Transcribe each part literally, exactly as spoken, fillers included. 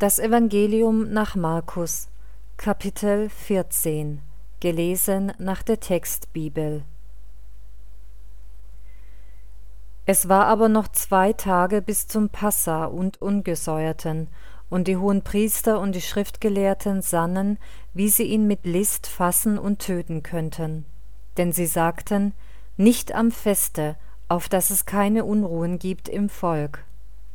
Das Evangelium nach Markus, Kapitel vierzehn, gelesen nach der Textbibel. Es war aber noch zwei Tage bis zum Passa und Ungesäuerten, und die Hohenpriester und die Schriftgelehrten sannen, wie sie ihn mit List fassen und töten könnten. Denn sie sagten, nicht am Feste, auf dass es keine Unruhen gibt im Volk.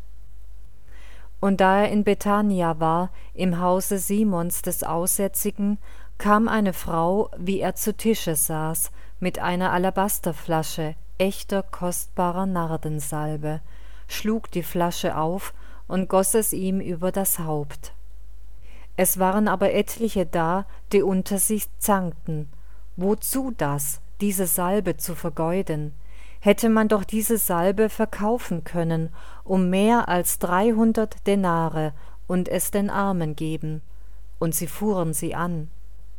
Und da er in Bethania war, im Hause Simons des Aussätzigen, kam eine Frau, wie er zu Tische saß, mit einer Alabasterflasche echter kostbarer Nardensalbe, schlug die Flasche auf und goss es ihm über das Haupt. Es waren aber etliche da, die unter sich zankten. Wozu das, diese Salbe zu vergeuden? Hätte man doch diese Salbe verkaufen können, um mehr als dreihundert Denare, und es den Armen geben. Und sie fuhren sie an.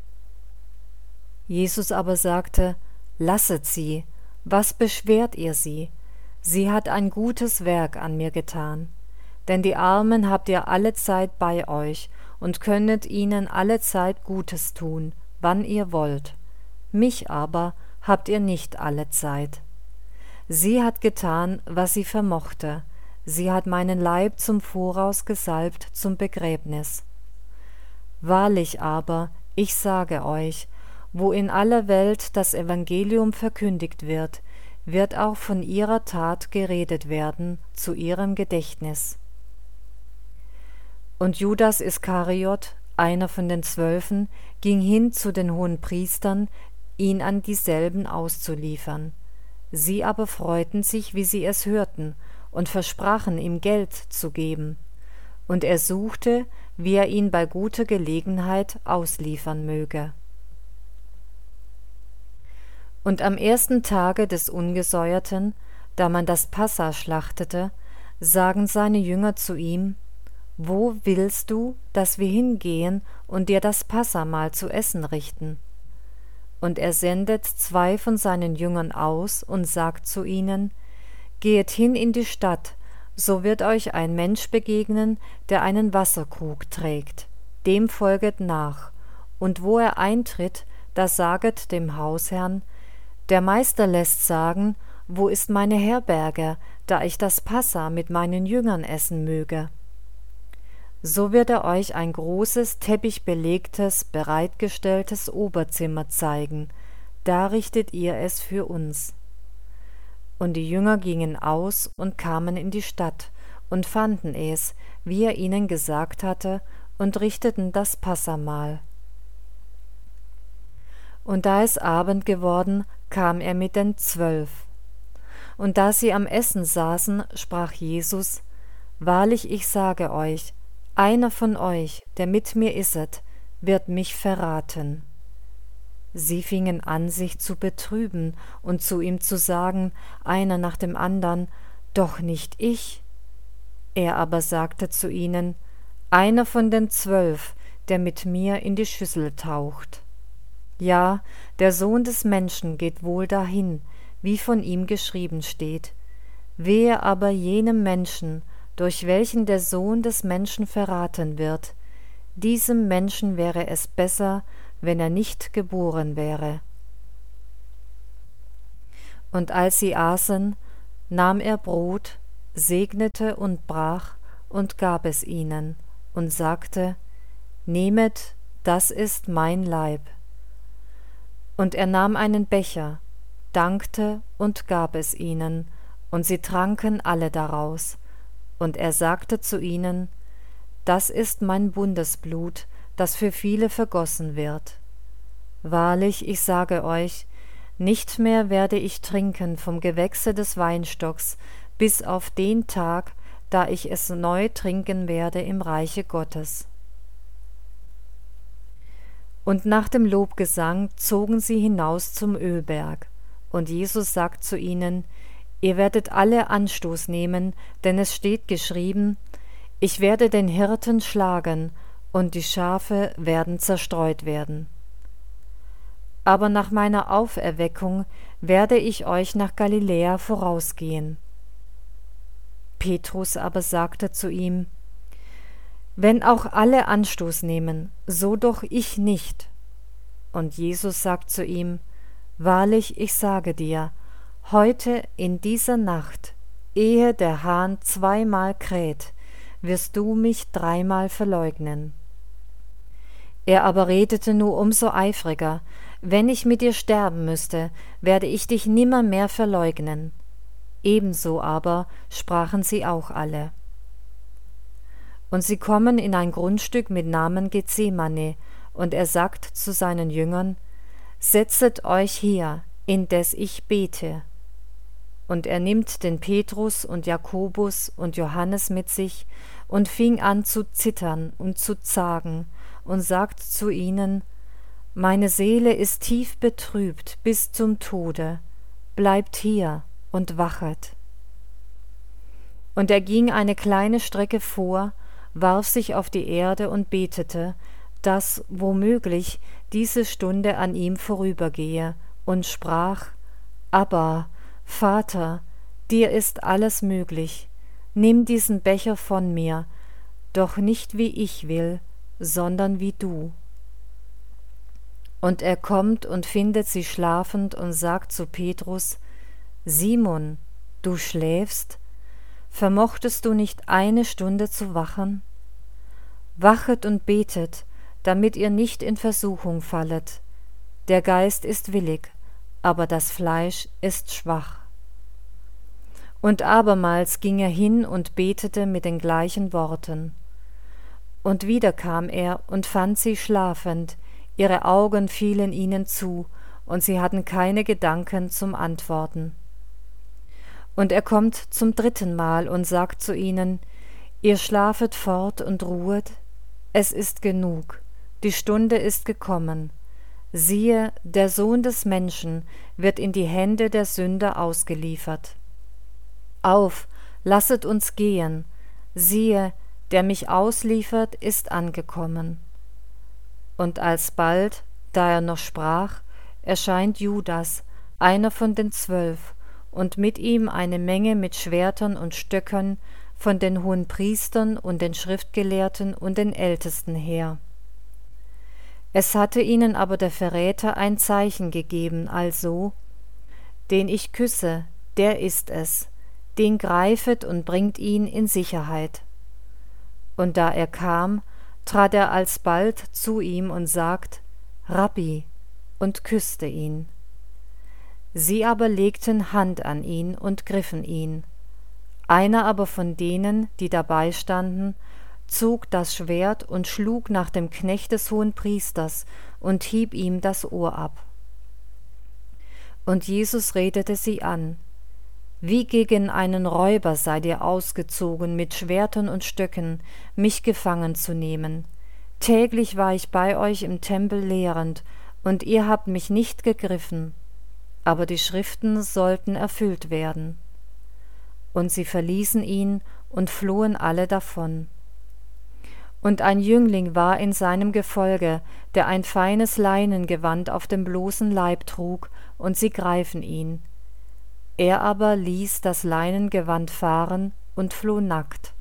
Jesus aber sagte, lasset sie, was beschwert ihr sie? Sie hat ein gutes Werk an mir getan. Denn die Armen habt ihr allezeit bei euch und könnet ihnen allezeit Gutes tun, wann ihr wollt. Mich aber habt ihr nicht allezeit. Sie hat getan, was sie vermochte. Sie hat meinen Leib zum Voraus gesalbt zum Begräbnis. Wahrlich aber, ich sage euch, wo in aller Welt das Evangelium verkündigt wird, wird auch von ihrer Tat geredet werden zu ihrem Gedächtnis. Und Judas Iskariot, einer von den Zwölfen, ging hin zu den Hohenpriestern, ihn an dieselben auszuliefern. Sie aber freuten sich, wie sie es hörten, und versprachen ihm Geld zu geben. Und er suchte, wie er ihn bei guter Gelegenheit ausliefern möge. Und am ersten Tage des Ungesäuerten, da man das Passa schlachtete, sagen seine Jünger zu ihm, wo willst du, dass wir hingehen und dir das Passamal zu essen richten? Und er sendet zwei von seinen Jüngern aus und sagt zu ihnen, Gehet hin in die Stadt, so wird euch ein Mensch begegnen, der einen Wasserkrug trägt. Dem folget nach, und wo er eintritt, da saget dem Hausherrn, der Meister lässt sagen, wo ist meine Herberge, da ich das Passa mit meinen Jüngern essen möge? So wird er euch ein großes, teppichbelegtes, bereitgestelltes Oberzimmer zeigen, da richtet ihr es für uns. Und die Jünger gingen aus und kamen in die Stadt und fanden es, wie er ihnen gesagt hatte, und richteten das Passamahl. Und da es Abend geworden, kam er mit den Zwölf. Und da sie am Essen saßen, sprach Jesus, Wahrlich, ich sage euch, einer von euch, der mit mir isset, wird mich verraten. Sie fingen an, sich zu betrüben und zu ihm zu sagen, einer nach dem andern, doch nicht ich. Er aber sagte zu ihnen, einer von den Zwölf, der mit mir in die Schüssel taucht. Ja, der Sohn des Menschen geht wohl dahin, wie von ihm geschrieben steht. Wehe aber jenem Menschen, durch welchen der Sohn des Menschen verraten wird. Diesem Menschen wäre es besser, wenn er nicht geboren wäre. Und als sie aßen, nahm er Brot, segnete und brach und gab es ihnen und sagte, Nehmet, das ist mein Leib. Und er nahm einen Becher, dankte und gab es ihnen, und sie tranken alle daraus. Und er sagte zu ihnen, das ist mein Bundesblut, das für viele vergossen wird. Wahrlich, ich sage euch, nicht mehr werde ich trinken vom Gewächse des Weinstocks, bis auf den Tag, da ich es neu trinken werde im Reiche Gottes. Und nach dem Lobgesang zogen sie hinaus zum Ölberg. Und Jesus sagt zu ihnen, Ihr werdet alle Anstoß nehmen, denn es steht geschrieben, ich werde den Hirten schlagen, und die Schafe werden zerstreut werden. Aber nach meiner Auferweckung werde ich euch nach Galiläa vorausgehen. Petrus aber sagte zu ihm, Wenn auch alle Anstoß nehmen, so doch ich nicht. Und Jesus sagt zu ihm: Wahrlich, ich sage dir, heute in dieser Nacht, ehe der Hahn zweimal kräht, wirst du mich dreimal verleugnen. Er aber redete nur umso eifriger: Wenn ich mit dir sterben müsste, werde ich dich nimmermehr verleugnen. Ebenso aber sprachen sie auch alle. Und sie kommen in ein Grundstück mit Namen Gethsemane, und er sagt zu seinen Jüngern: Setzet euch hier, indes ich bete. Und er nimmt den Petrus und Jakobus und Johannes mit sich und fing an zu zittern und zu zagen und sagt zu ihnen: Meine Seele ist tief betrübt bis zum Tode, bleibt hier und wachet. Und er ging eine kleine Strecke vor, warf sich auf die Erde und betete, dass womöglich diese Stunde an ihm vorübergehe, und sprach: Abba, Vater, dir ist alles möglich, nimm diesen Becher von mir, doch nicht wie ich will, sondern wie du. Und er kommt und findet sie schlafend und sagt zu Petrus: Simon, du schläfst? Vermochtest du nicht eine Stunde zu wachen? Wachet und betet, damit ihr nicht in Versuchung fallet. Der Geist ist willig, aber das Fleisch ist schwach. Und abermals ging er hin und betete mit den gleichen Worten. Und wieder kam er und fand sie schlafend, ihre Augen fielen ihnen zu, und sie hatten keine Gedanken zum Antworten. Und er kommt zum dritten Mal und sagt zu ihnen: Ihr schlafet fort und ruhet? Es ist genug, die Stunde ist gekommen. Siehe, der Sohn des Menschen wird in die Hände der Sünder ausgeliefert. Auf, lasset uns gehen, siehe, der mich ausliefert, ist angekommen. Und alsbald, da er noch sprach, erscheint Judas, einer von den Zwölf, und mit ihm eine Menge mit Schwertern und Stöckern von den Hohenpriestern und den Schriftgelehrten und den Ältesten her. Es hatte ihnen aber der Verräter ein Zeichen gegeben, also: Den ich küsse, der ist es, den greifet und bringt ihn in Sicherheit. Und da er kam, trat er alsbald zu ihm und sagt: Rabbi, und küsste ihn. Sie aber legten Hand an ihn und griffen ihn. Einer aber von denen, die dabei standen, zog das Schwert und schlug nach dem Knecht des Hohenpriesters und hieb ihm das Ohr ab. Und Jesus redete sie an: Wie gegen einen Räuber seid ihr ausgezogen mit Schwertern und Stöcken, mich gefangen zu nehmen. Täglich war ich bei euch im Tempel lehrend, und ihr habt mich nicht gegriffen. Aber die Schriften sollten erfüllt werden. Und sie verließen ihn und flohen alle davon. Und ein Jüngling war in seinem Gefolge, der ein feines Leinengewand auf dem bloßen Leib trug, und sie greifen ihn. Er aber ließ das Leinengewand fahren und floh nackt.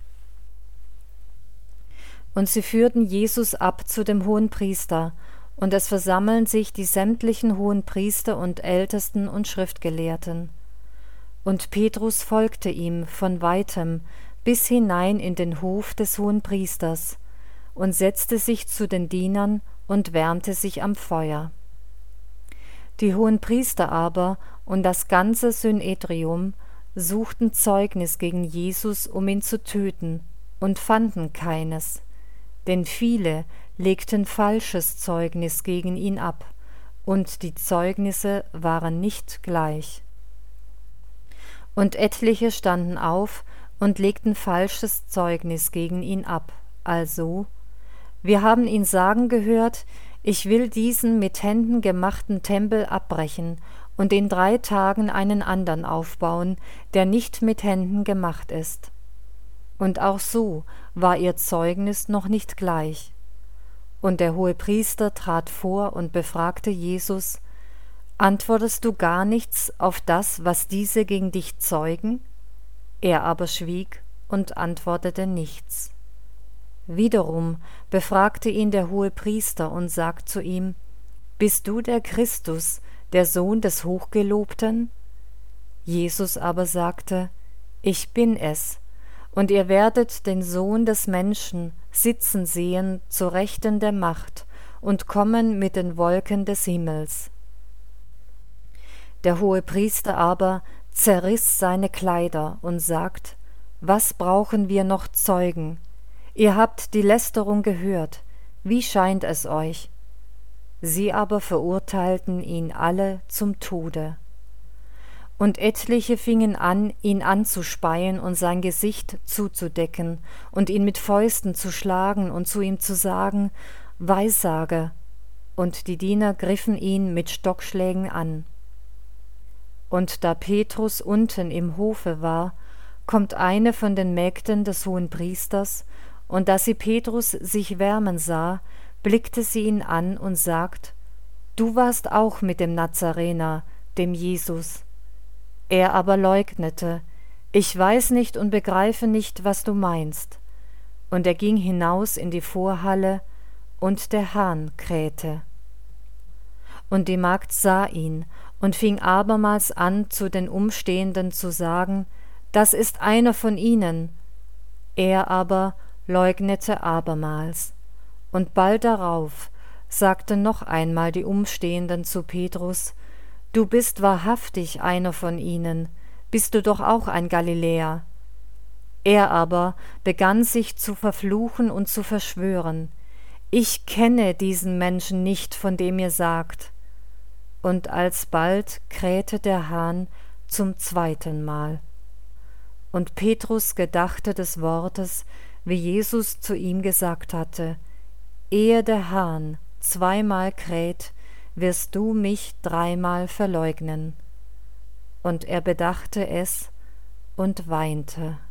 Und sie führten Jesus ab zu dem Hohenpriester, und es versammeln sich die sämtlichen Hohenpriester und Ältesten und Schriftgelehrten. Und Petrus folgte ihm von weitem bis hinein in den Hof des Hohenpriesters und setzte sich zu den Dienern und wärmte sich am Feuer. Die Hohenpriester aber und das ganze Synedrium suchten Zeugnis gegen Jesus, um ihn zu töten, und fanden keines, denn viele legten falsches Zeugnis gegen ihn ab, und die Zeugnisse waren nicht gleich. Und etliche standen auf und legten falsches Zeugnis gegen ihn ab, also: Wir haben ihn sagen gehört, ich will diesen mit Händen gemachten Tempel abbrechen und in drei Tagen einen andern aufbauen, der nicht mit Händen gemacht ist. Und auch so war ihr Zeugnis noch nicht gleich. Und der Hohepriester trat vor und befragte Jesus: Antwortest du gar nichts auf das, was diese gegen dich zeugen? Er aber schwieg und antwortete nichts. Wiederum befragte ihn der Hohepriester und sagt zu ihm: Bist du der Christus, der Sohn des Hochgelobten? Jesus aber sagte: Ich bin es, und ihr werdet den Sohn des Menschen sitzen sehen zur Rechten der Macht und kommen mit den Wolken des Himmels. Der Hohepriester aber zerriss seine Kleider und sagt: Was brauchen wir noch Zeugen? Ihr habt die Lästerung gehört, wie scheint es euch? Sie aber verurteilten ihn alle zum Tode. Und etliche fingen an, ihn anzuspeien und sein Gesicht zuzudecken und ihn mit Fäusten zu schlagen und zu ihm zu sagen: Weissage. Und die Diener griffen ihn mit Stockschlägen an. Und da Petrus unten im Hofe war, kommt eine von den Mägden des Hohenpriesters, und da sie Petrus sich wärmen sah, blickte sie ihn an und sagt: Du warst auch mit dem Nazarener, dem Jesus. Er aber leugnete: Ich weiß nicht und begreife nicht, was du meinst. Und er ging hinaus in die Vorhalle, und der Hahn krähte. Und die Magd sah ihn und fing abermals an, zu den Umstehenden zu sagen: Das ist einer von ihnen. Er aber leugnete abermals. Und bald darauf sagten noch einmal die Umstehenden zu Petrus: Du bist wahrhaftig einer von ihnen, bist du doch auch ein Galiläer. Er aber begann sich zu verfluchen und zu verschwören: Ich kenne diesen Menschen nicht, von dem ihr sagt. Und alsbald krähte der Hahn zum zweiten Mal. Und Petrus gedachte des Wortes, wie Jesus zu ihm gesagt hatte: Ehe der Hahn zweimal kräht, wirst du mich dreimal verleugnen. Und er bedachte es und weinte.